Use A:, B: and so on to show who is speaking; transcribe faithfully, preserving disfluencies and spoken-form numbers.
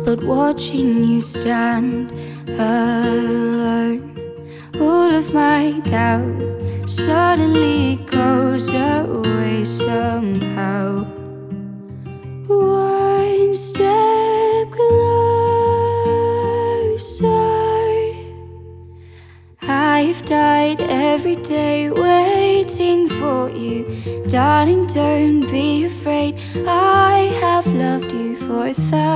A: But watching you stand alone, all of my doubt suddenly goes away somehow. One step closer, I've died every day waiting for you. Darling, don't be afraid, I have loved you for a thousand